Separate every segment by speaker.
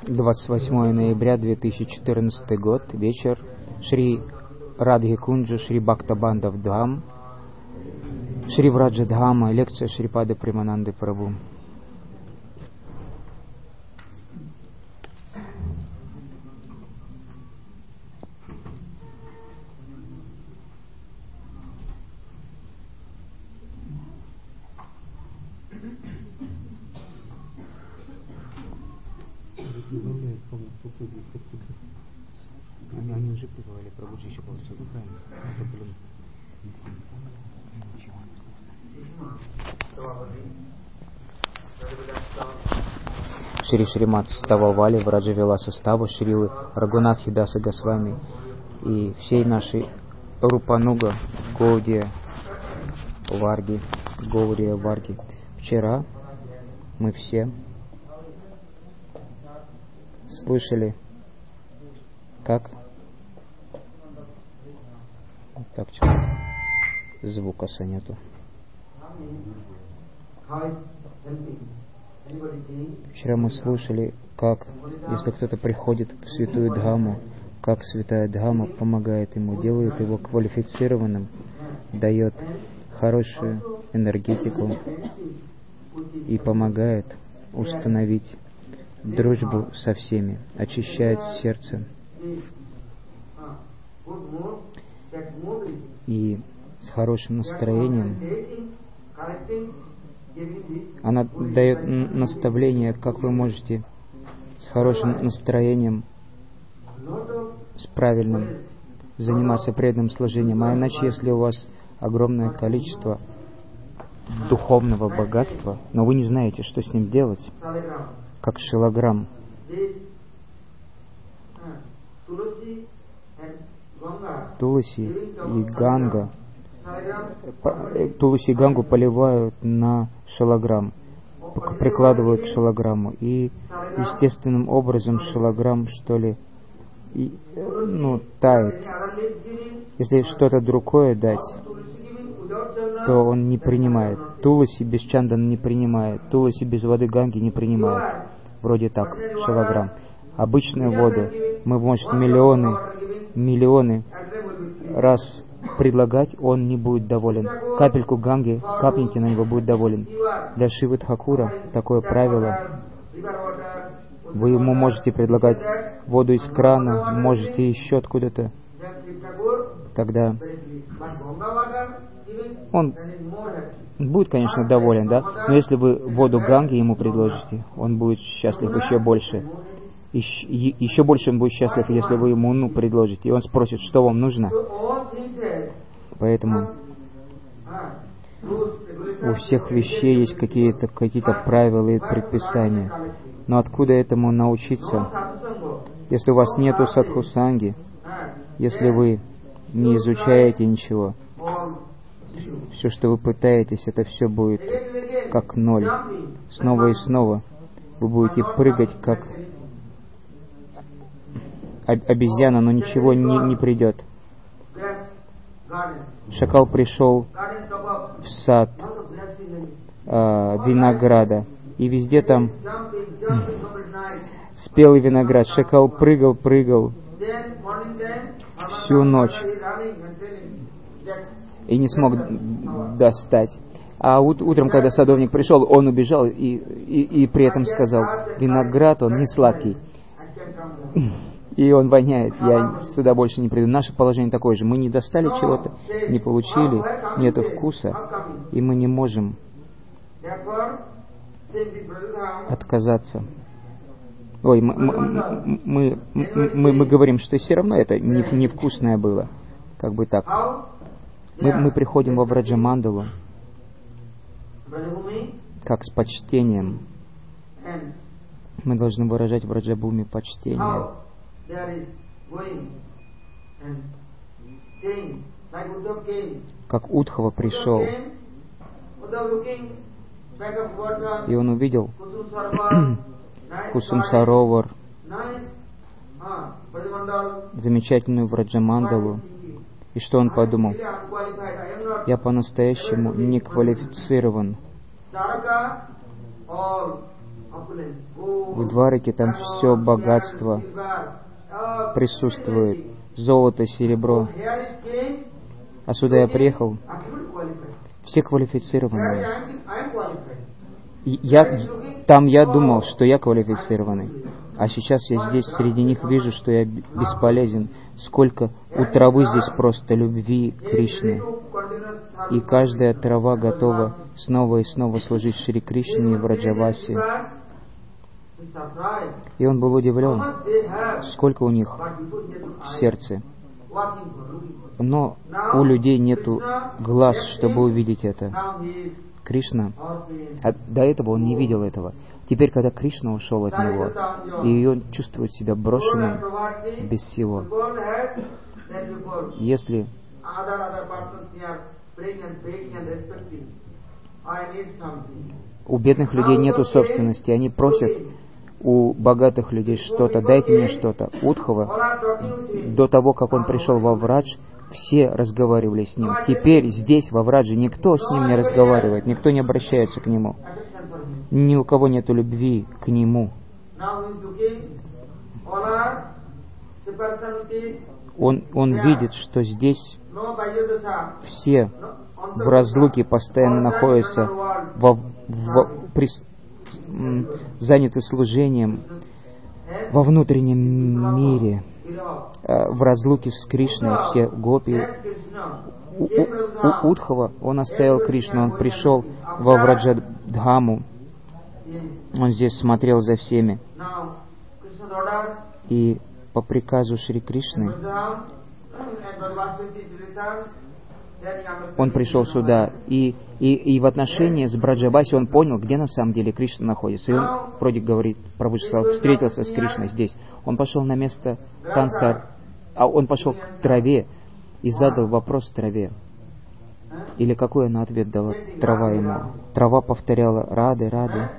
Speaker 1: 28 ноября 2014 год, вечер, Шри Радхи Кунджа, Шри Бхактабандав Dham, Шри Враджа Dhama, лекция Шрипады Премананды Прабху. Они уже прибывали, Прабхуджи еще полчаса, правильно? Шри Шримат Стававали, Враджа Виласа Става, Шрилы Рагунатхи Даса Госвами и всей нашей Рупануга, Гаудия Варги, Гаудия Варги. Вчера мы все слышали, как так, звука нету. Вчера мы слушали, как, если кто-то приходит в святую Дхаму, как святая Дхама помогает ему, делает его квалифицированным, дает хорошую энергетику и помогает установить дружбу со всеми, очищает сердце и с хорошим настроением. Она дает наставление, как вы можете с хорошим настроением, с правильным заниматься преданным служением. А иначе, если у вас огромное количество духовного богатства, но вы не знаете, что с ним делать, как шилограмм, Туласи и Ганга, Туласи и Гангу поливают на шилограмм, прикладывают к шилограмму, и естественным образом шилограмм, тает. Если что-то другое дать, то он не принимает. Туласи без чандана не принимает, Туласи без воды Ганги не принимает. Вроде так, шилограмм. Обычную воду мы можем миллионы раз предлагать, он не будет доволен. Капельку Ганги капните на него, будет доволен. Для Шивы Тхакура такое правило. Вы ему можете предлагать воду из крана, можете еще откуда-то. Тогда он будет, конечно, доволен, да? Но если вы воду Ганги ему предложите, он будет счастлив еще больше. Еще больше он будет счастлив, если вы ему предложите. И он спросит, что вам нужно. Поэтому у всех вещей есть какие-то правила и предписания. Но откуда этому научиться? Если у вас нету садхусанги, если вы не изучаете ничего, все, что вы пытаетесь, это все будет как ноль. Снова и снова вы будете прыгать, как обезьяна, но ничего не придет. Шакал пришел в сад винограда, и везде там спелый виноград. Шакал прыгал всю ночь и не смог достать. А утром, когда садовник пришел, он убежал и при этом сказал: виноград, он не сладкий. И он воняет, я сюда больше не приду. Наше положение такое же. Мы не достали чего-то, не получили, нету вкуса, и мы не можем отказаться. Ой, мы говорим, что все равно это невкусное было. Как бы так. Мы приходим во Враджамандалу как с почтением. Мы должны выражать в Враджабхуми почтение. Как Удхава пришел, и он увидел Кусум Саровар, замечательную Враджамандалу, и что он подумал? Я по-настоящему не квалифицирован В Двараке там все богатство присутствует, золото, серебро. А сюда я приехал, все квалифицированные. Там я думал, что я квалифицированный. А сейчас я здесь среди них вижу, что я бесполезен. Сколько у травы здесь просто любви Кришны. И каждая трава готова снова и снова служить Шри Кришне в Враджавасе. И он был удивлен, сколько у них в сердце. Но у людей нету глаз, чтобы увидеть это. Кришна, до этого он не видел этого. Теперь, когда Кришна ушел от него, и он чувствует себя брошенным без всего. Если у бедных людей нету собственности, они просят у богатых людей что-то, дайте мне что-то. Удхава, до того, как он пришел во Врадж, все разговаривали с ним. Теперь здесь, во Врадже, никто с ним не разговаривает, никто не обращается к нему. Ни у кого нету любви к нему. Он видит, что здесь все в разлуке постоянно находятся, заняты служением во внутреннем мире, в разлуке с Кришной, все гопи. У Удхава он оставил Кришну, он пришел во Враджадхаму, он здесь смотрел за всеми. И по приказу Шри Кришны он пришел сюда, и в отношении с Браджабаси он понял, где на самом деле Кришна находится. И он, вроде говорит, Прабху сказал, встретился с Кришной здесь. Он пошел на место танца, он пошел к траве и задал вопрос траве. Или какой она ответ дала трава ему? Трава повторяла «Рады, Рады»,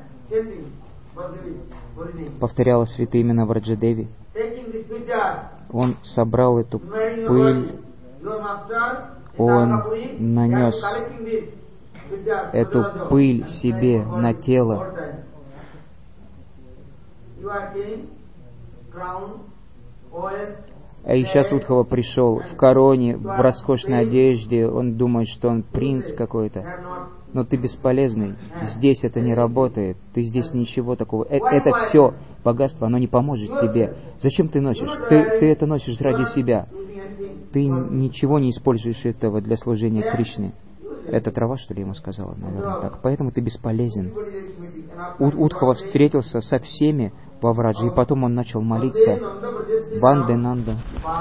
Speaker 1: повторяла святые имена Враджадеви. Он собрал эту пыль, он нанес эту пыль себе на тело. И сейчас Удхава пришел в короне, в роскошной одежде, он думает, что он принц какой-то. Но ты бесполезный, здесь это не работает, ты здесь ничего такого. Это все богатство, оно не поможет тебе. Зачем ты носишь? Ты это носишь ради себя. Ты ничего не используешь этого для служения Кришне. Это трава, что ли, ему сказала, наверное, так. Поэтому ты бесполезен. Удхава встретился со всеми во Врадже, и потом он начал молиться. Ванде Нанда.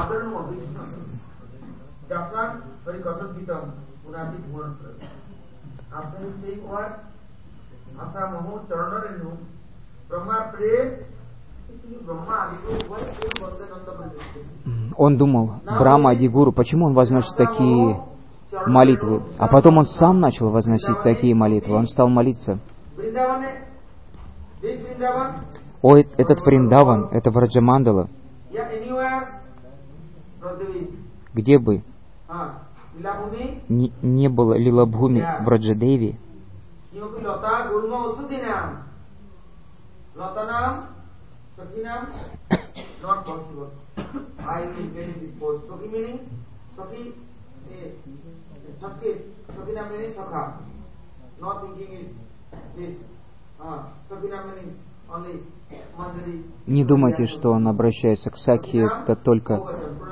Speaker 1: Он думал, Брахма Адигуру, почему он возносит такие молитвы? А потом он сам начал возносить такие молитвы. Он стал молиться. Ой, этот Вриндаван, это Враджамандала. Где бы не было Лилабхуми Враджадеви, не думайте, что он обращается к Сакхи, это только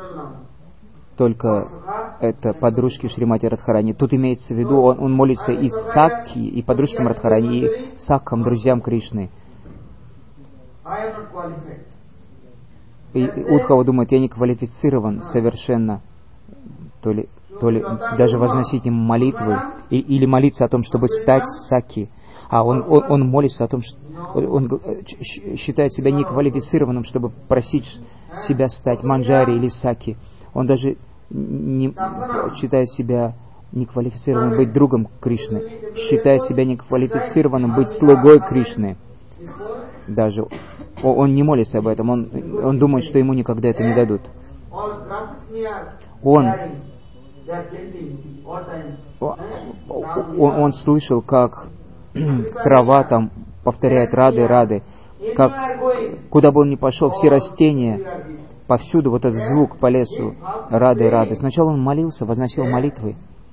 Speaker 1: это подружки Шримати Радхарани. Тут имеется в виду, он молится и Сакхи, и подружкам Радхарани, и Сакхам, друзьям Кришны. И Удхава думает, я не квалифицирован совершенно, то ли даже возносить им молитвы, или молиться о том, чтобы стать Сакхи. А он молится о том, что он считает себя неквалифицированным, чтобы просить себя стать манджари или саки. Он даже не считает себя неквалифицированным быть другом Кришны, считает себя неквалифицированным быть слугой Кришны. Даже он не молится об этом, он думает, что ему никогда это не дадут. Он слышал, как трава там повторяет Рады, Рады. Куда бы он ни пошел, все растения, повсюду вот этот звук по лесу, Рады, Рады. Сначала он молился, возносил молитвы.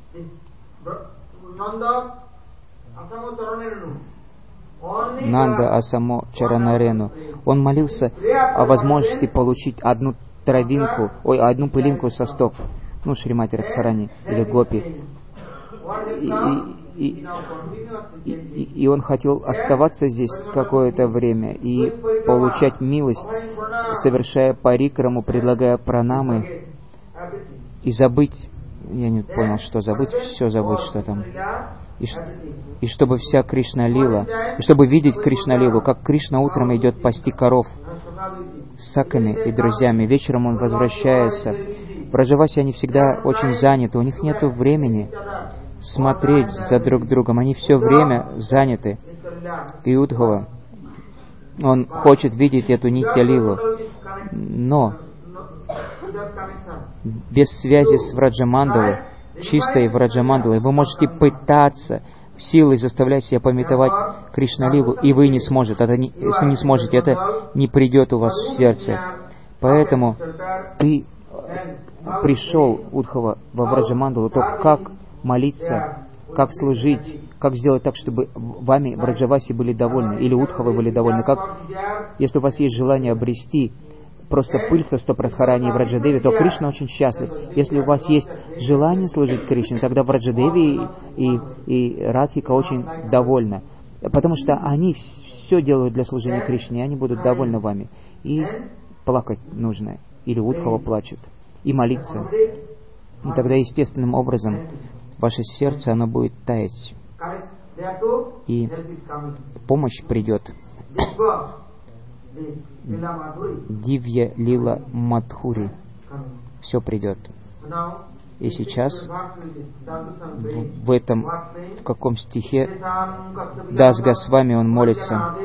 Speaker 1: Нанда Асамо Чаранарену. Он молился о возможности получить одну травинку, одну пылинку со стоп, Шримати Радхарани или Гопи. И он хотел оставаться здесь какое-то время и получать милость, совершая парикраму, предлагая пранамы, и забыть, я не понял, что забыть, все забыть, что там. И чтобы вся Кришна-лила, и чтобы видеть Кришна-лилу, как Кришна утром идет пасти коров с саками и друзьями, вечером он возвращается. В Раджавасе они всегда очень заняты, у них нет времени смотреть за друг другом, они все время заняты. И Удхава, он хочет видеть эту Нитья-лилу, но без связи с Враджамандалой, чистой Враджамандалой, вы можете пытаться силой заставлять себя памятовать Кришна-лилу, и вы не сможете. Если не сможете, это не придет у вас в сердце. Поэтому ты пришел, Удхава, во Враджамандалу, то как молиться, как служить, как сделать так, чтобы вами в Раджавасе были довольны, или Удхавы были довольны, как, если у вас есть желание обрести просто пыль со стоп Радхарани и Враджадеви, то Кришна очень счастлив. Если у вас есть желание служить Кришне, тогда Враджадеви и Радхика очень довольны, потому что они все делают для служения Кришне, и они будут довольны вами. И плакать нужно, или Удхава плачет, и молиться. И тогда естественным образом ваше сердце, оно будет таять, и помощь придет. Дивья Лила Мадхури. Все придет. И сейчас в каком стихе Дас Госвами он молится.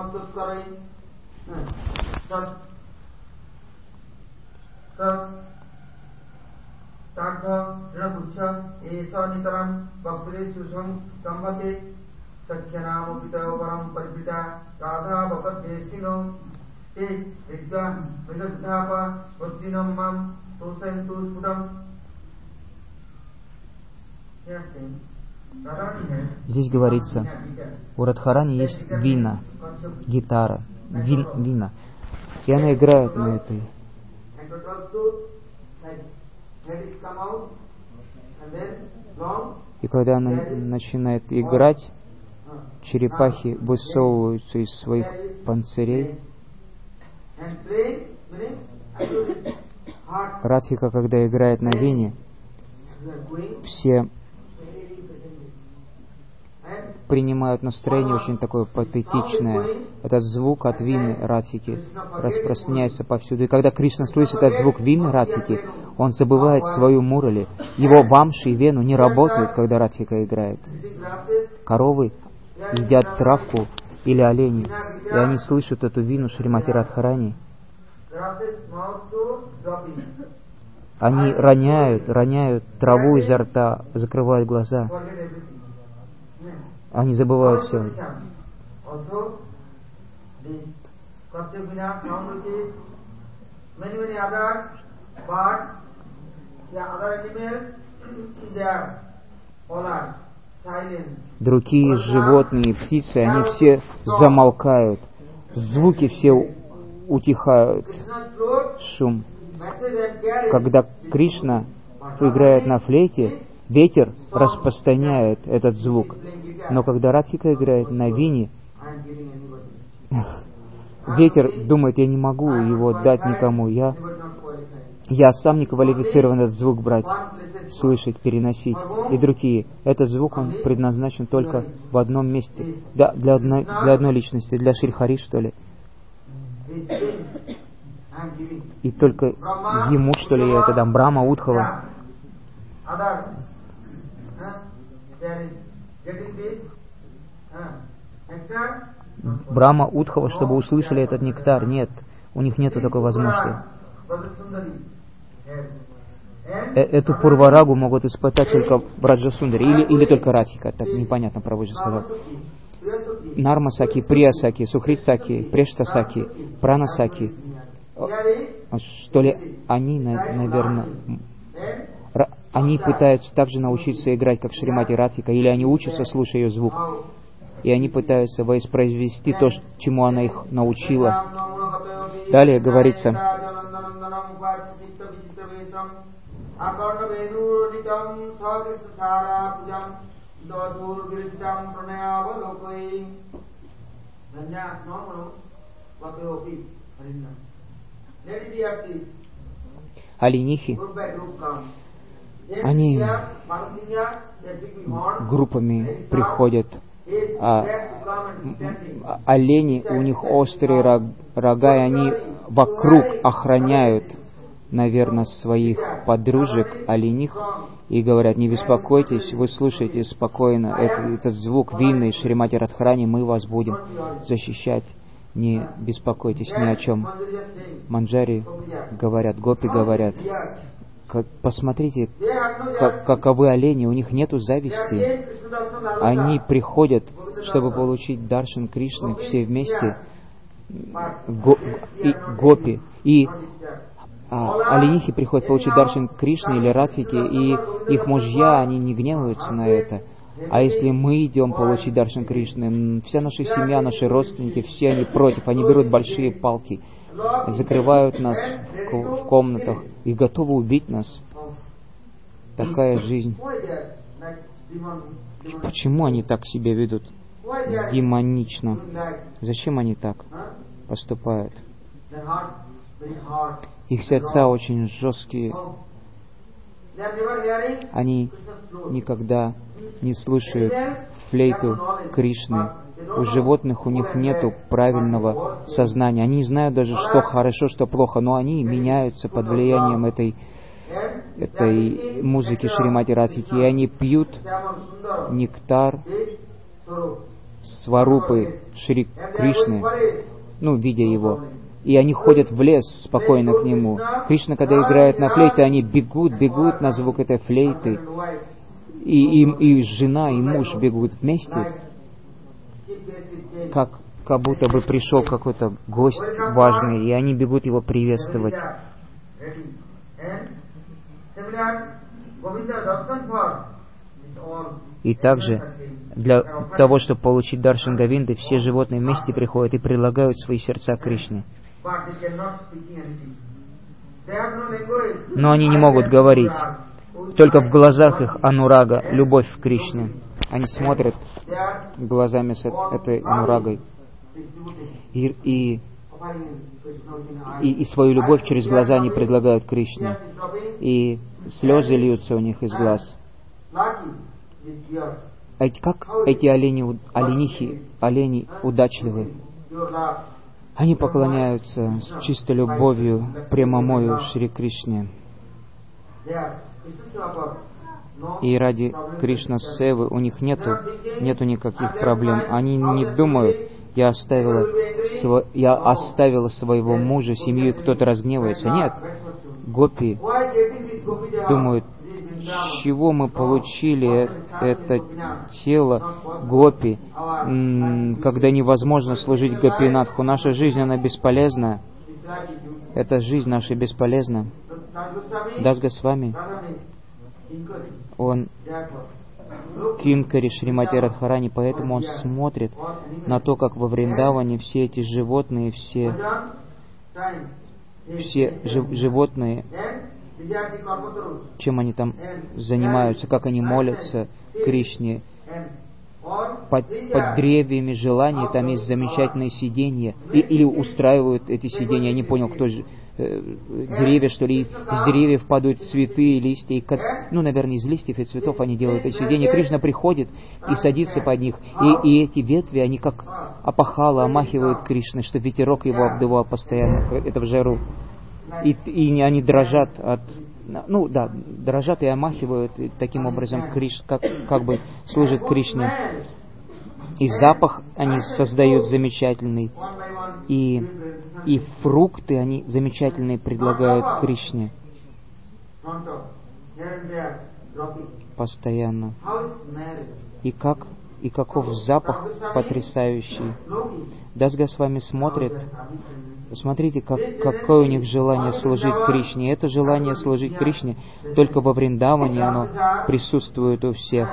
Speaker 1: Здесь говорится, у Радхарани есть вина, гитара, вина, и она играет на этой. И когда она начинает играть, черепахи высовываются из своих панцирей. Радхика, когда играет на вине, все принимают настроение очень такое патетичное. Этот звук от вины Радхики распространяется повсюду. И когда Кришна слышит этот звук вины Радхики, он забывает свою мурали. Его вамши и вену не работают, когда Радхика играет. Коровы едят травку или олени, и они слышат эту вину Шримати Радхарани. Они роняют траву изо рта, закрывают глаза. Они забывают все. Другие животные, птицы, они все замолкают. Звуки все утихают. Шум. Когда Кришна играет на флейте, ветер распространяет этот звук. Но когда Радхика играет на вине, ветер думает, я не могу его дать никому. Я сам не квалифицирован этот звук брать, слышать, переносить. И другие. Этот звук, он предназначен только в одном месте. Для одной личности, для Шри Хари, что ли. И только ему, что ли, я это дам. Брахма, Удхава. Брахма, Удхава, чтобы услышали этот нектар. Нет, у них нету такой возможности. Эту Пурварагу могут испытать только в Раджасундаре или только Радхика. Так непонятно, Прабхуджи сказал. Нарма-саки, Прия-саки, Сухрит-саки, Прешта-саки, Прана-саки. Что ли, они, наверное, они пытаются также научиться играть, как Шримати Радхика, или они учатся, слушая ее звук, и они пытаются воспроизвести то, чему она их научила. Далее говорится: оленихи, они группами приходят, олени, у них острые рога, и они вокруг охраняют, наверное, своих подружек, олених, и говорят: не беспокойтесь, вы слушайте спокойно этот звук винный Шримати Радхарани, мы вас будем защищать, не беспокойтесь ни о чем. Манджари говорят, гопи говорят: посмотрите, каковы олени, у них нету зависти. Они приходят, чтобы получить даршан Кришны все вместе, гопи. И оленихи приходят получить даршан Кришны или Радхики, и их мужья, они не гневаются на это. А если мы идем получить даршан Кришны, вся наша семья, наши родственники, все они против, они берут большие палки, закрывают нас в комнатах и готовы убить нас. Такая жизнь. Почему они так себя ведут? Демонично. Зачем они так поступают? Их сердца очень жесткие. Они никогда не слушают флейту Кришны. У животных у них нету правильного сознания. Они не знают даже, что хорошо, что плохо, но они меняются под влиянием этой музыки Шримати Радхики, и они пьют нектар сварупы Шри Кришны, видя его. И они ходят в лес спокойно к нему. Кришна, когда играет на флейте, они бегут на звук этой флейты. И жена, и муж бегут вместе, как будто бы пришел какой-то гость важный, и они бегут его приветствовать. И также для того, чтобы получить даршан Говинды, все животные вместе приходят и предлагают свои сердца Кришне. Но они не могут говорить. Только в глазах их анурага, любовь к Кришне. Они смотрят глазами с этой анурагой. И свою любовь через глаза они предлагают Кришне. И слезы льются у них из глаз. Как эти олени удачливы. Они поклоняются с чистой любовью прямомою Шри Кришне. И ради Кришна Севы у них нету никаких проблем. Они не думают: я оставила своего мужа, семью, и кто-то разгневается. Нет. Гопи думают: с чего мы получили это тело гопи, когда невозможно служить гопинатху. Наша жизнь, она бесполезна. Эта жизнь наша бесполезна. Дас Госвами, он Кинкари Шримати Радхарани, поэтому он смотрит на то, как во Вриндаване все эти животные, все животные, чем они там занимаются, как они молятся Кришне. Под деревьями желаний там есть замечательные сиденья, или устраивают эти сиденья. Я не понял, кто же, деревья, что ли, из деревьев падают цветы, листья, наверное, из листьев и цветов они делают эти сиденья. Кришна приходит и садится под них, и эти ветви, они как опахало омахивают Кришны, чтобы ветерок его обдувал постоянно, это в жару. И они дрожат дрожат и омахивают, и таким образом как бы служат Кришне. И запах они создают замечательный, и фрукты они замечательные предлагают Кришне. И и каков запах потрясающий. Дас Госвами смотрит, смотрите, какое у них желание служить Кришне. И это желание служить Кришне только во Вриндаване, оно присутствует у всех.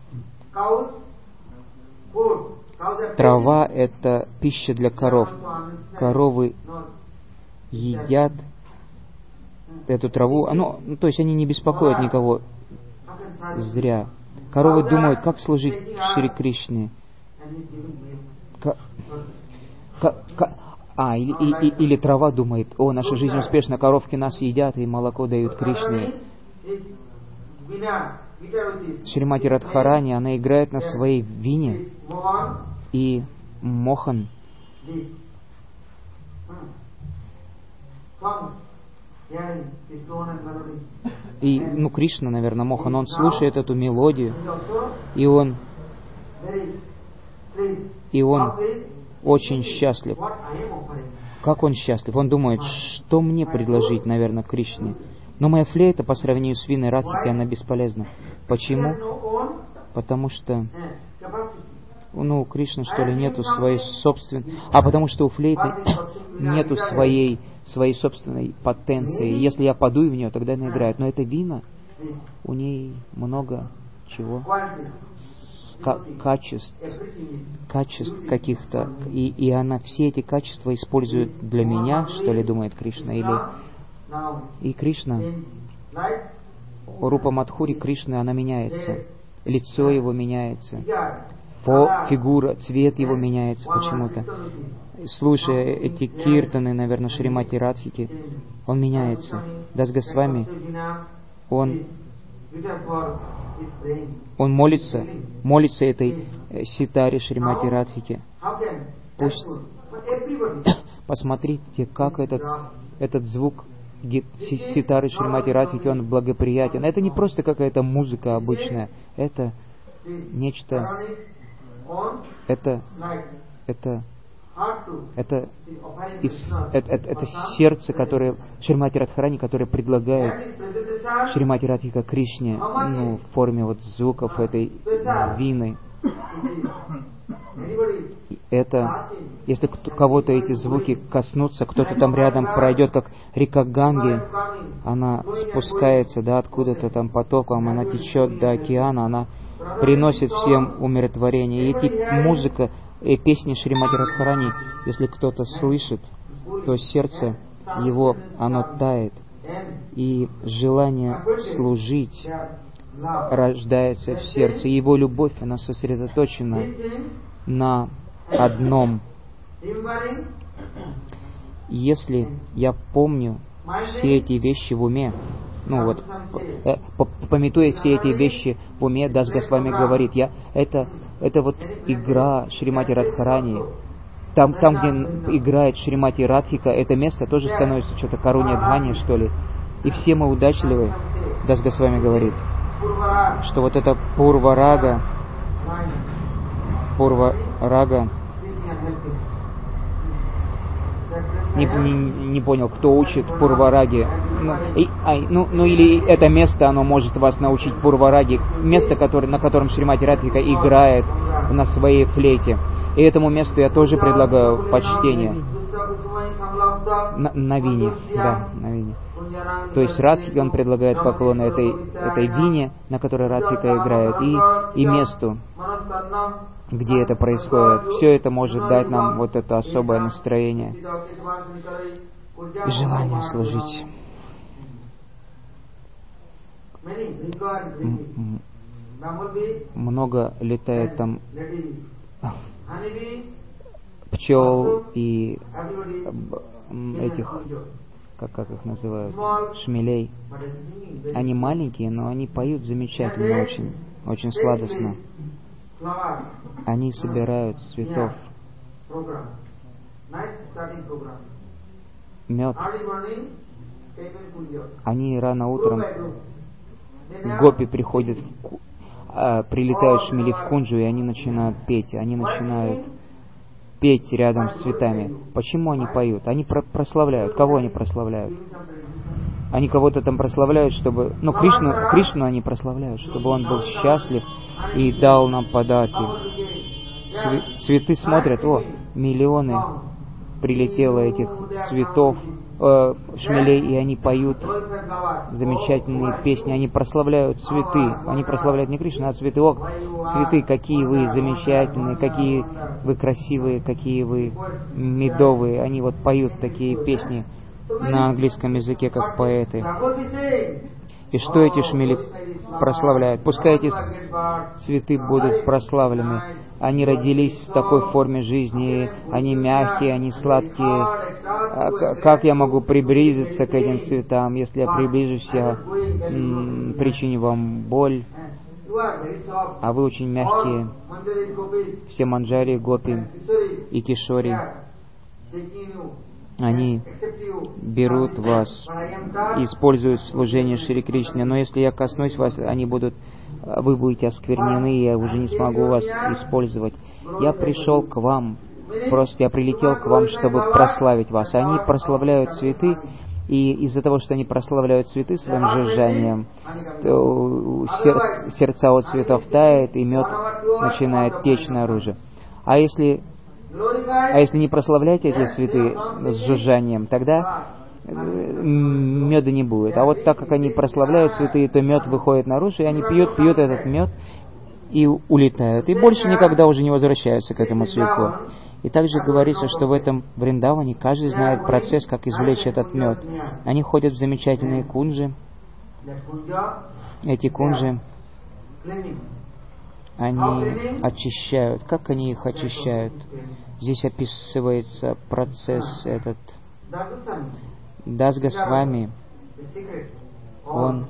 Speaker 1: Трава — это пища для коров. Коровы едят эту траву, то есть они не беспокоят никого зря. Коровы думают, как служить Шри Кришне. Или трава думает, о, наша жизнь успешна, коровки нас едят и молоко дают Кришне. Шримати Радхарани, она играет на своей вине, и Мохан и, Кришна, наверное, Мохан, он слушает эту мелодию, и он очень счастлив. Как он счастлив? Он думает, что мне предложить, наверное, Кришне? Но моя флейта по сравнению с виной Радхики, она бесполезна. Почему? Потому что у Кришны, что ли, нету своей собственной... потому что у флейты нету своей собственной потенции. Если я подую в нее, тогда она играет. Но это вина, у ней много чего? Качеств каких-то. И она все эти качества использует для меня, что ли, думает Кришна, и Кришна, Рупа Мадхури Кришны, она меняется. Лицо его меняется. Фигура, цвет его меняется почему-то. Слушая эти киртаны, наверное, Шримати Радхики, он меняется. Дас Госвами, он молится этой ситаре Шримати Радхики. Пусть посмотрите, как этот звук ситары Шримати Радхики, он благоприятен. Это не просто какая-то музыка обычная, это нечто, это сердце, которое Шримати Радхарани, которое предлагает Шримати Радхика Кришне, в форме звуков этой вины. Это, если кого-то эти звуки коснутся, кто-то там рядом пройдет, как река Ганги, она спускается, откуда-то там потоком, она течет до океана, она приносит всем умиротворение. И музыка, песни Шримати Радхарани, если кто-то слышит, то сердце его, оно тает, и желание служить рождается в сердце. И его любовь, она сосредоточена на одном. Если я помню все эти вещи в уме, памятуя все эти вещи в уме, Дас Госвами говорит, это игра Шримати Радхарани. Там, где играет Шримати Радхика, это место тоже становится что-то Карунья Дхани, что ли. И все мы удачливы, Дас Госвами говорит, что это Пурва-рага, не понял, кто учит Пурва-раги. Или это место, оно может вас научить Пурва-раги, место, на котором Шримати Радхика играет на своей флейте. И этому месту я тоже предлагаю почтение. На вине, на вине. То есть Радхике он предлагает поклон этой вине, на которой Радхика играет, и месту, где это происходит. Все это может дать нам это особое настроение и желание служить. Много летает там пчел и этих, как их называют, шмелей. Они маленькие, но они поют замечательно, очень сладостно. Они собирают с цветов мед. Они рано утром, гопи приходят, прилетают шмели в кунджу, и они начинают петь. Они начинают петь рядом с цветами. Почему они поют? Они прославляют. Кого они прославляют? Они кого-то там прославляют, чтобы... Кришну они прославляют, чтобы он был счастлив и дал нам подарки. Цветы смотрят, о, миллионы прилетело этих цветов, шмелей, и они поют замечательные песни, они прославляют цветы, они прославляют не Кришну, а цветы. О, цветы, какие вы замечательные, какие вы красивые, какие вы медовые. Они вот поют такие песни на английском языке, как поэты. И что эти шмели прославляют? Пускай эти цветы будут прославлены. Они родились в такой форме жизни, они мягкие, они сладкие. Как я могу приблизиться к этим цветам? Если я приближусь, я причиню вам боль. А вы очень мягкие. Все манджари, гопи и кишори, они берут вас, используют служение Шри Кришне, но если я коснусь вас, вы будете осквернены, и я уже не смогу вас использовать. Я пришел к вам, просто я прилетел к вам, чтобы прославить вас. Они прославляют цветы, и из-за того, что они прославляют цветы своим жужжанием, то сердца от цветов тает, и мед начинает течь наружу. А если не прославлять эти цветы с жужжанием, тогда меда не будет. А вот так как они прославляют цветы, то мед выходит наружу, и они пьют этот мед и улетают. И больше никогда уже не возвращаются к этому цветку. И также говорится, что в этом Вриндаване каждый знает процесс, как извлечь этот мед. Они ходят в замечательные кунджи. Эти кунджи, они очищают. Как они их очищают? Здесь описывается процесс этот. Дас Госвами, он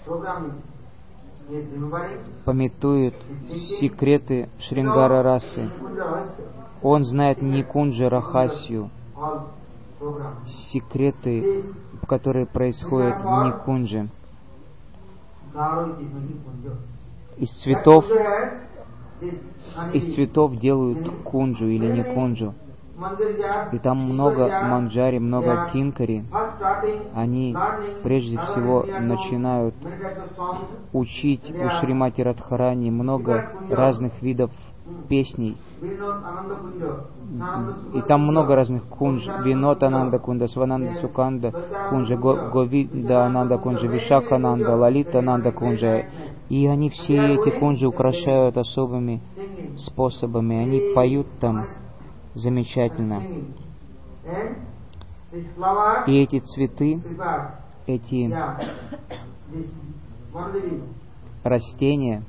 Speaker 1: памятует секреты Шрингара расы. Он знает Никунджа Рахасью, секреты, которые происходят в Никунджи. Из цветов делают кунджу или не кунджу. И там много манджари, много кинкари. Они прежде всего начинают учить у Шримати Радхарани много разных видов песней. И там много разных кунж. Винод Ананда Кунда, Свананда Суканда Кунджа, Говида Ананда Кунджа, Вишака Ананда, Лалита Ананда Кунджа. И они все эти кунджи украшают особыми способами. Они поют там замечательно. И эти цветы, эти растения,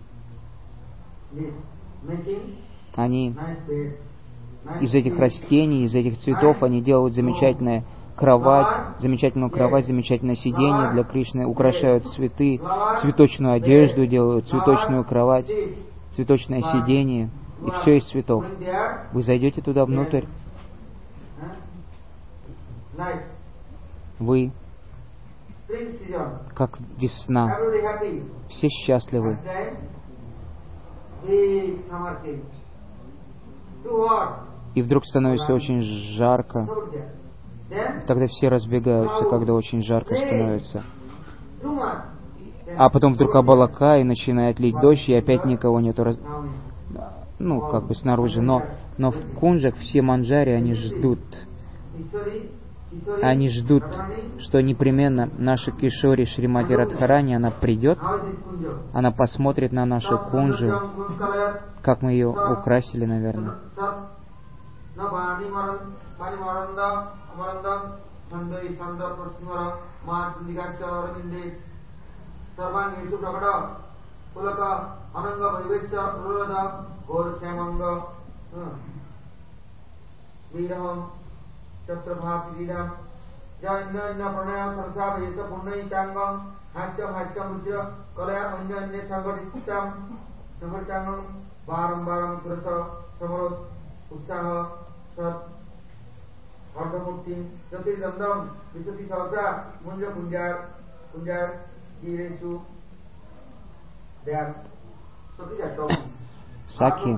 Speaker 1: они из этих растений, из этих цветов они делают замечательную кровать, замечательное сиденье для Кришны, украшают цветы, цветочную одежду делают, цветочную кровать, цветочное сиденье, и все из цветов. Вы зайдете туда внутрь, вы как весна, все счастливы. И вдруг становится очень жарко. Тогда все разбегаются, когда очень жарко становится. А потом вдруг облака, и начинает лить дождь, и опять никого нету. Снаружи. Но в кунджах все манджари, они ждут. Они ждут, что непременно наша Кишори Шримати Радхарани, она придет, она посмотрит на нашу кунджу, как мы ее украсили, наверное. Саки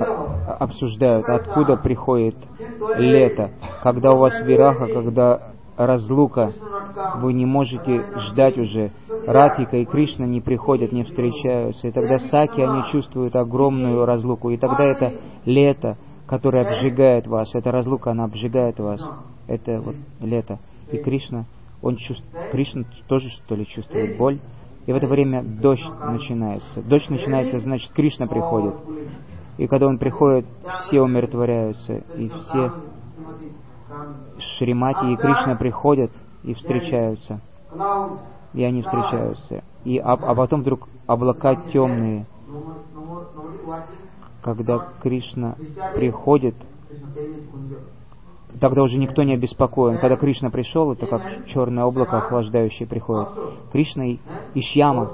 Speaker 1: обсуждают, откуда приходит лето, когда у вас вираха, когда разлука. Вы не можете ждать уже. Радхика и Кришна не приходят, не встречаются. И тогда Саки, они чувствуют огромную разлуку. И тогда это лето, которое обжигает вас. Эта разлука, она обжигает вас. Это вот лето. И Кришна, Кришна тоже, что ли, чувствует боль. И в это время дождь начинается. Дождь начинается, значит, Кришна приходит. И когда он приходит, все умиротворяются. И все Шримати и Кришна приходят и встречаются. И они встречаются. А потом вдруг облака темные. Когда Кришна приходит, тогда уже никто не обеспокоен. Когда Кришна пришел, это как черное облако охлаждающее приходит. Кришна и Шьяма,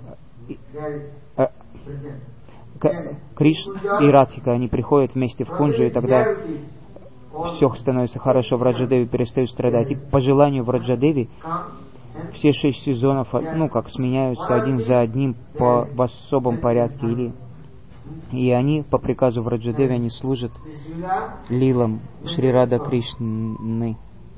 Speaker 1: Кришна и Радхика, они приходят вместе в Кунджу, и тогда все становится хорошо, Враджадеви перестают страдать. И по желанию Враджадеви все 6 сезонов, сменяются один за одним в особом порядке. И они, по приказу Враджадеви, они служат лилам Шри Рада Кришны.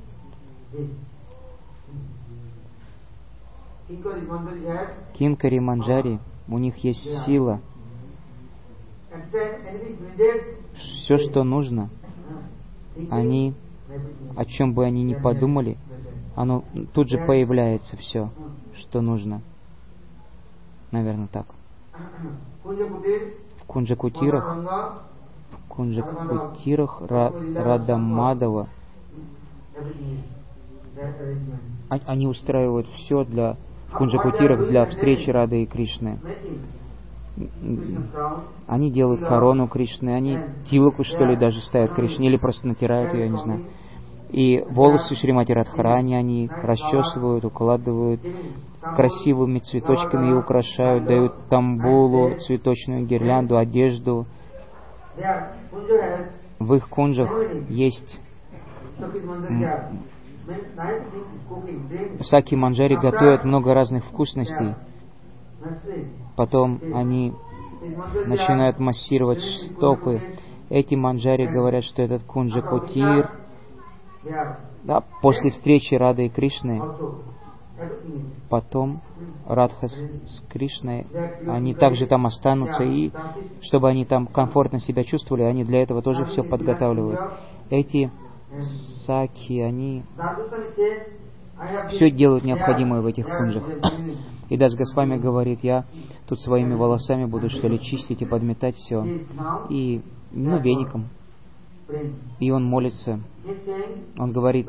Speaker 1: Кинкари Манджари, у них есть сила. Все, что нужно, они, о чем бы они ни подумали, оно тут же появляется все, что нужно. Наверное, так. В Кунджакутирах Рада Мадава они устраивают все в Кунджакутирах для встречи Рады и Кришны. Они делают корону Кришны, они тилаку, что ли, даже ставят Кришне, или просто натирают ее, я не знаю. И волосы Шримати Радхарани они расчесывают, укладывают красивыми цветочками и украшают, дают тамбулу, цветочную гирлянду, одежду. В их кунджах есть Саки Манджари готовят много разных вкусностей. Потом они начинают массировать стопы. Эти манджари говорят, что этот Кунджакутир, после встречи Рады и Кришны, потом Радха с Кришной, они также там останутся, и чтобы они там комфортно себя чувствовали, они для этого тоже все подготавливают. Эти саки, они все делают необходимое в этих кунджах. И Дас Госвами говорит, я тут своими волосами буду, что ли, чистить и подметать все. И, веником. И он молится. Он говорит,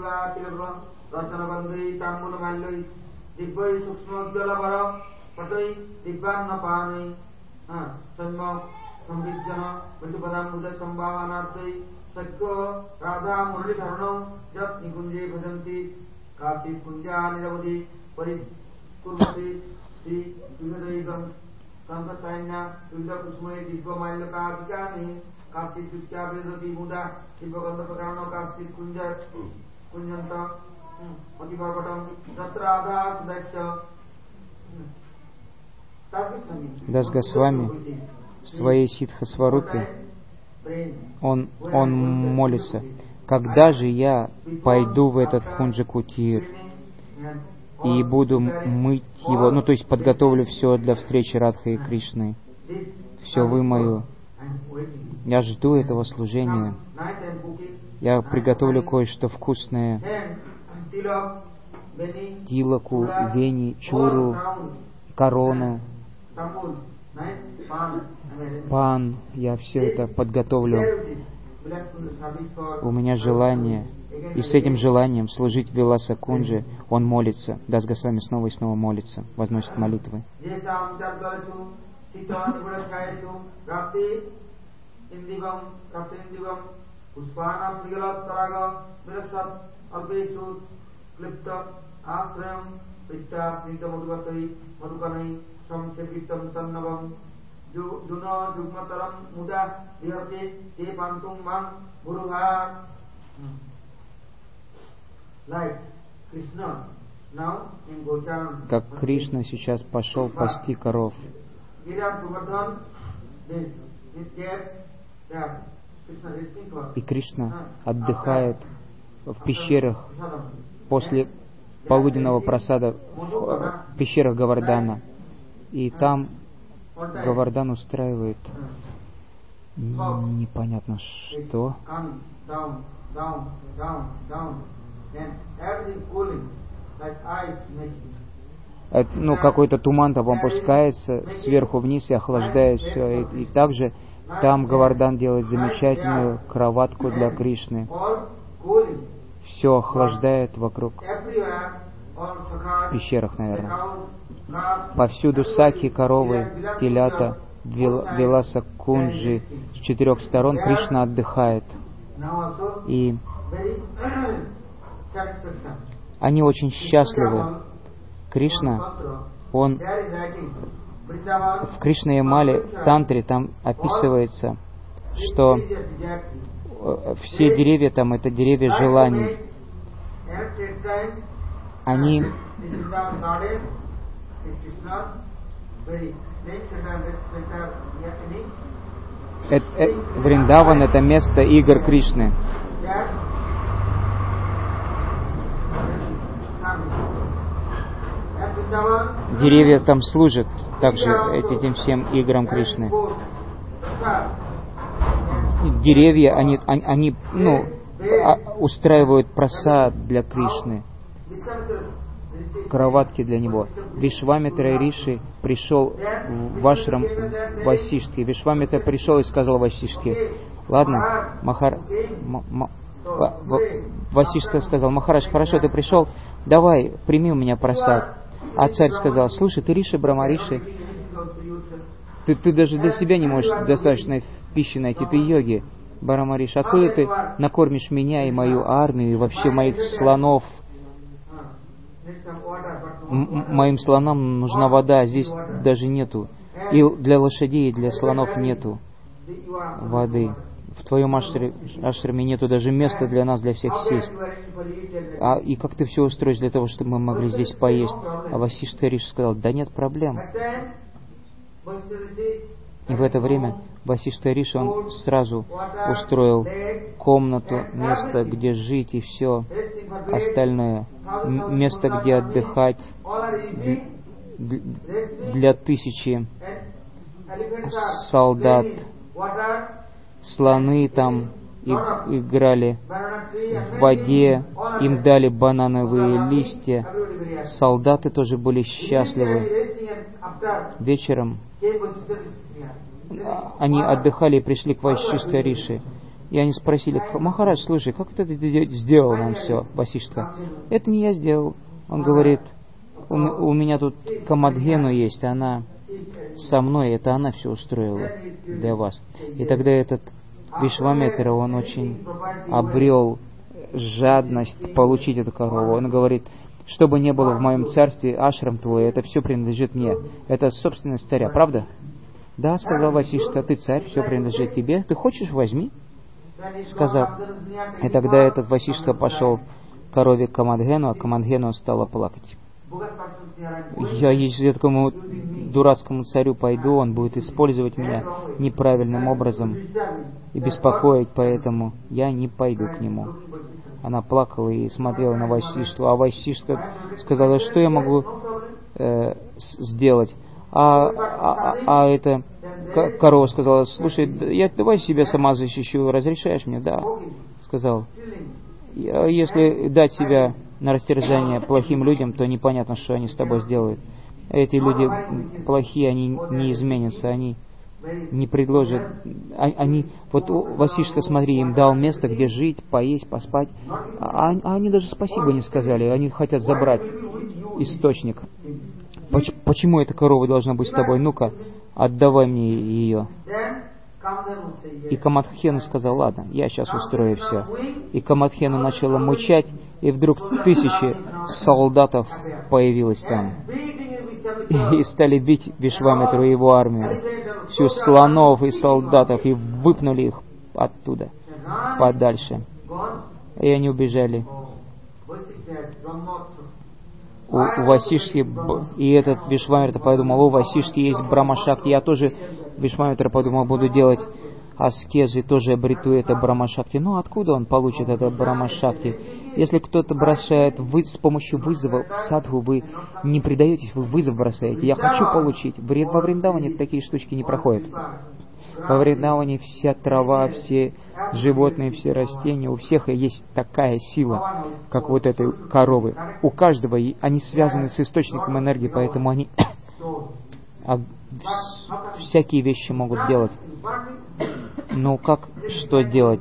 Speaker 1: Дас Госвами в своей Сиддха-сварупе он молится, когда же я пойду в этот Кунджакутир и буду мыть его, то есть подготовлю все для встречи Радхи и Кришны, все вымою. Я жду этого служения. Я приготовлю кое-что вкусное. Тилаку, вени, чуру, корону, пан. Я все это подготовлю. У меня желание. И с этим желанием служить Виласа Кунджи он молится. Дас Госвами снова и снова молится, возносит молитвы. Как Кришна сейчас пошел пасти коров. И Кришна отдыхает в пещерах после полуденного просада, в пещерах Говардхана. И там Говардхан устраивает непонятно что. Какой-то туман там опускается сверху вниз и охлаждает все. И также там Говардхан делает замечательную кроватку для Кришны. Все охлаждает вокруг. В пещерах, наверное. Повсюду саки, коровы, телята, Виласа Кунджи. С 4 сторон Кришна отдыхает. И они очень счастливы. Кришна, он в Кришна-ямале, тантре, там описывается, что все деревья там — это деревья желаний. Они Вриндаван — это место игр Кришны. Деревья там служат также этим всем играм Кришны. Деревья, они устраивают прасад для Кришны, кроватки для него. Вишвамитра Риши пришел в ашрам Васиштхи. Вишвамитра пришел и сказал Васиштхе: ладно, Васиштха сказал: Махарадж, хорошо, ты пришел, давай, прими у меня прасад. А царь сказал: слушай, ты Риши, Брахмариши, ты даже для себя не можешь достаточной пищи найти, ты йоги, Брахмариши, откуда ты накормишь меня и мою армию, и вообще моих слонов? Моим слонам нужна вода, здесь даже нету. И для лошадей, и для слонов нету воды. В твоем ашраме нету даже места для нас, для всех сесть. И как ты все устроишь для того, чтобы мы могли здесь поесть? А Васиштха Риши сказал: да нет проблем. И в это время Васиштха Риши, он сразу устроил комнату, место, где жить и все остальное. Место, где отдыхать для 1000 солдат. Слоны там играли в воде, им дали банановые листья. Солдаты тоже были счастливы. Вечером они отдыхали и пришли к Васиштха Риши. И они спросили: Махарадж, слушай, как ты сделал нам все, Васиштха? Это не я сделал. Он говорит: у меня тут Камадхену есть, она со мной, это она все устроила для вас. И тогда этот Вишвамитра, он очень обрел жадность получить эту корову. Он говорит: что бы ни было в моем царстве, ашрам твой, это все принадлежит мне. Это собственность царя, правда? Да, сказал Васиштха, ты царь, все принадлежит тебе. Ты хочешь, возьми, сказал. И тогда этот Васиштха пошел к корове Камадхену, а Камадхену стала плакать. Если я к этому дурацкому царю пойду, он будет использовать меня неправильным образом и беспокоить, поэтому я не пойду к нему. Она плакала и смотрела на Васиштху, а Васиштха сказала: что я могу сделать? А эта корова сказала: слушай, я давай себя сама защищу, разрешаешь мне? Да, сказал. Если дать себя на растерзание плохим людям, то непонятно, что они с тобой сделают. Эти люди плохие, они не изменятся, они не предложат. Вот Васиштха, смотри, им дал место, где жить, поесть, поспать, а они даже спасибо не сказали, они хотят забрать источник. Почему эта корова должна быть с тобой? Ну-ка, отдавай мне ее. И Камадхену сказал: ладно, я сейчас устрою все. И Камадхену начала мычать, и вдруг 1000 солдатов появилось там. И стали бить Вишвамитру и его армию. Всю слонов и солдатов, и выпнули их оттуда, подальше. И они убежали. У Васиштхи, и этот Вишвамитра подумал: у Васиштхи есть Брахма-шакти, я тоже, Вишвамитра подумал, буду делать аскезы, тоже обрету это Брахма-шакти. Ну, откуда он получит это Брахма-шакти? Если кто-то бросает с помощью вызова садху, вы не предаетесь, вы вызов бросаете. Я хочу получить. Во Вриндаване такие штучки не проходят. Во Вриндаване вся трава, все животные, все растения, у всех есть такая сила, как вот этой коровы. У каждого они связаны с источником энергии, поэтому они всякие вещи могут делать. Но как, что делать?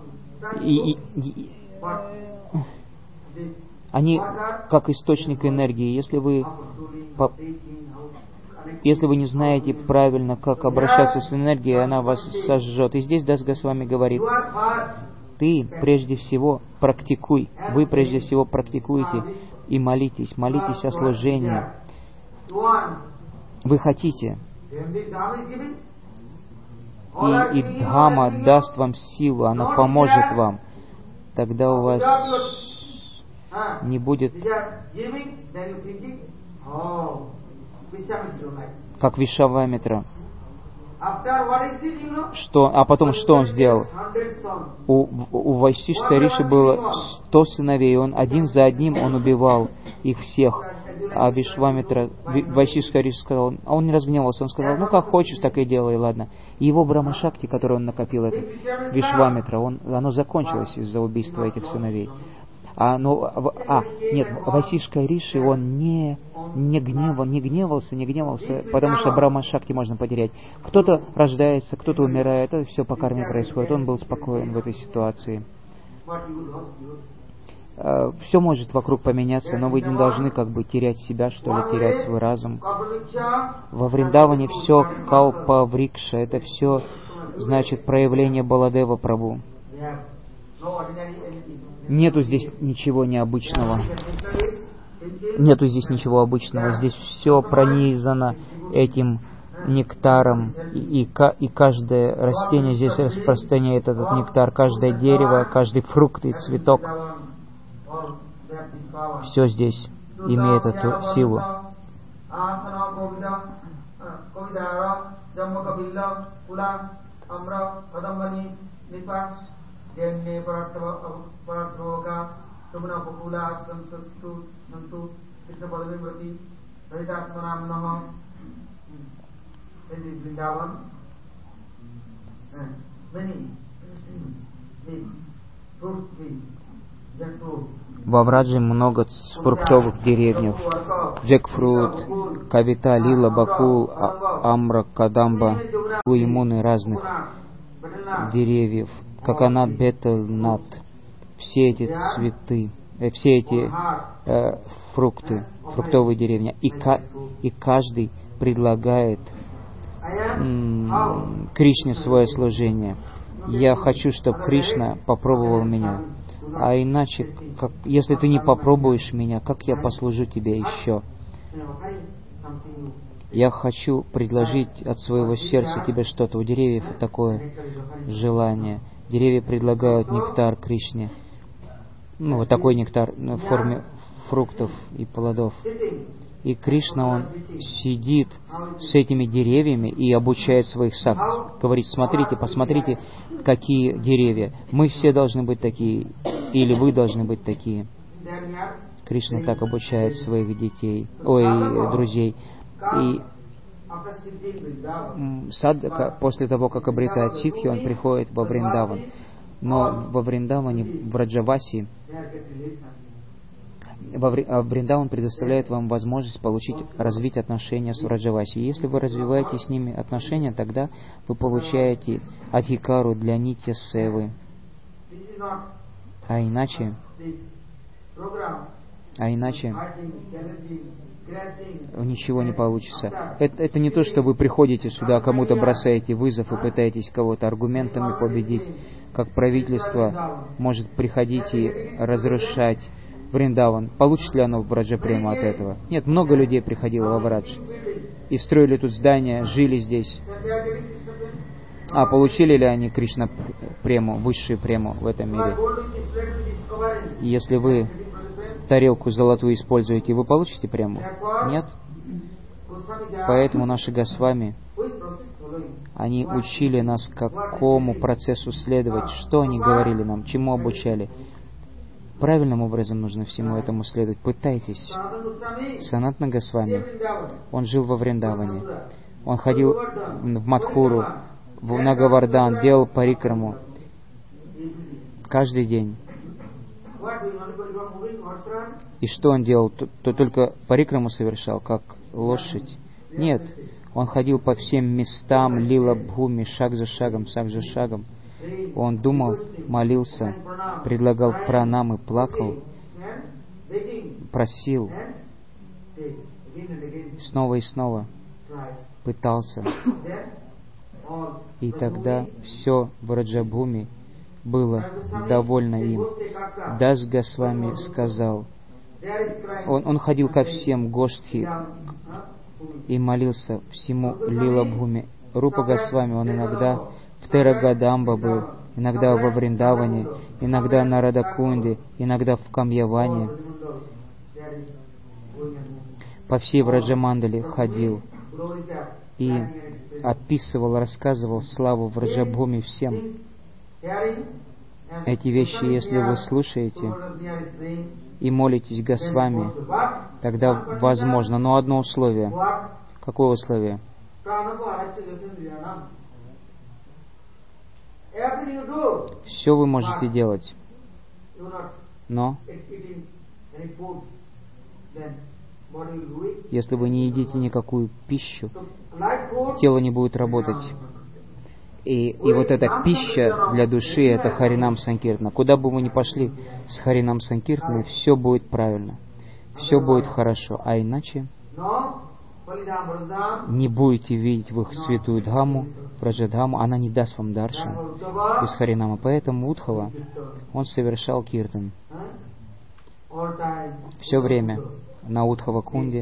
Speaker 1: Они как источник энергии. Если вы не знаете правильно, как обращаться с энергией, она вас сожжет. И здесь Дас Госвами говорит, ты прежде всего практикуй, вы прежде всего практикуйте и молитесь о служении. Вы хотите, и Дхама даст вам силу, она поможет вам. Тогда у вас не будет как Вишвамитра. А потом что он сделал? У Васиштха Риши было 100 сыновей, он один за одним он убивал их всех. А Васиштха Риши сказал, а он не разгневался, он сказал, ну как хочешь, так и делай, ладно. И его Брахма-шакти, который он накопил, этот Вишвамитра, оно закончилось из-за убийства этих сыновей. Васиштха Риши, он не гневался, потому что Брахма-шакти можно потерять. Кто-то рождается, кто-то умирает, это все по карме происходит. Он был спокоен в этой ситуации. Все может вокруг поменяться, но вы не должны терять себя, терять свой разум. Во Вриндаване все калпа-врикша, это все значит проявление Баладева Прабху. Нету здесь ничего необычного. Нету здесь ничего обычного. Здесь все пронизано этим нектаром. И каждое растение здесь распространяет этот нектар. Каждое дерево, каждый фрукт и цветок. Все здесь имеет эту силу. Во Враджи много фруктовых деревьев. Джекфрут, Кавита, Лила, Бакул, Амра, Кадамба, Уимуны разных деревьев. Коконат, бетелнат. Все эти цветы, все эти фрукты, фруктовые деревья. И каждый предлагает Кришне свое служение. Я хочу, чтобы Кришна попробовал меня. А иначе, если ты не попробуешь меня, как я послужу тебе еще? Я хочу предложить от своего сердца тебе что-то. У деревьев такое желание. Деревья предлагают нектар Кришне. Вот такой нектар в форме фруктов и плодов. И Кришна, он сидит с этими деревьями и обучает своих сакт. Говорит, смотрите, посмотрите, какие деревья. Мы все должны быть такие, или вы должны быть такие. Кришна так обучает своих друзей. И садхака, после того, как обретает ситхи, он приходит во Вриндаван. Но во Вриндаване, в Враджаваси, Вриндаван предоставляет вам возможность развить отношения с Враджаваси. Если вы развиваете с ними отношения, тогда вы получаете адхикару для нитья севы. А иначе ничего не получится. Это не то, что вы приходите сюда, кому-то бросаете вызов и пытаетесь кого-то аргументами победить. Как правительство может приходить и разрушать Вриндаван. Получит ли оно Враджа-прему от этого? Нет, много людей приходило во Врадж. И строили тут здания, жили здесь. А получили ли они Кришна-прему, высшую прему в этом мире? И если вы тарелку золотую используете, вы получите прему? Нет? Поэтому наши Госвами, они учили нас, какому процессу следовать, что они говорили нам, чему обучали. Правильным образом нужно всему этому следовать. Пытайтесь. Санатана Госвами, он жил во Вриндаване. Он ходил в Мадхуру, на Говардан, делал парикраму каждый день. И что он делал? То только парикраму совершал, как лошадь? Нет. Он ходил по всем местам, лила бхуми, шаг за шагом, шаг за шагом. Он думал, молился, предлагал пранамы, плакал, просил, снова и снова пытался. И тогда все в Раджабхуми было довольно им. Дас Госвами сказал, он ходил ко всем Гоштхи и молился всему Лила-Бхуми. Рупа Госвами, он иногда в Терагадамба был, иногда во Вриндаване, иногда на Радакунде, иногда в Камьяване. По всей Враджамандале ходил и описывал, рассказывал славу Враджабхуми всем. Эти вещи, если вы слушаете и молитесь Госвами, тогда возможно, но одно условие. Какое условие? Все вы можете делать, но если вы не едите никакую пищу, тело не будет работать. И вот эта пища для души — это Харинам Санкиртана. Куда бы вы ни пошли с Харинам Санкиртаной, все будет правильно, все будет хорошо. А иначе не будете видеть в их святую Дхаму, Враджадхаму, она не даст вам даршан без Харинама. Поэтому Удхава, он совершал киртан все время на Удхава-кунде.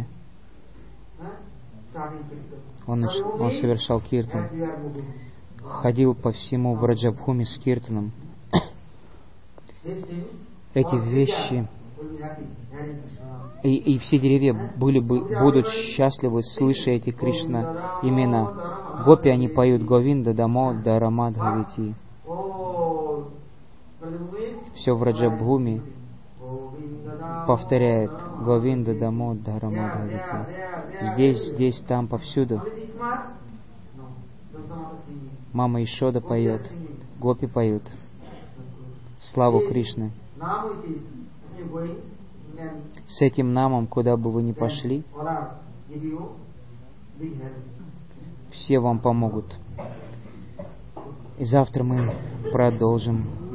Speaker 1: Он совершал киртан, ходил по всему Враджабхуми с киртаном. Эти вещи, и все деревья будут счастливы, слыша эти Кришна имена. Гопи, они поют Говинда Дамо Дарамад Гавити. Все в Раджабхуми повторяет Говинда Дамо Дарамад Гавити. Здесь, там, повсюду. Мама Ишода поет, гопи поют славу Кришны. С этим намом, куда бы вы ни пошли, все вам помогут. И завтра мы продолжим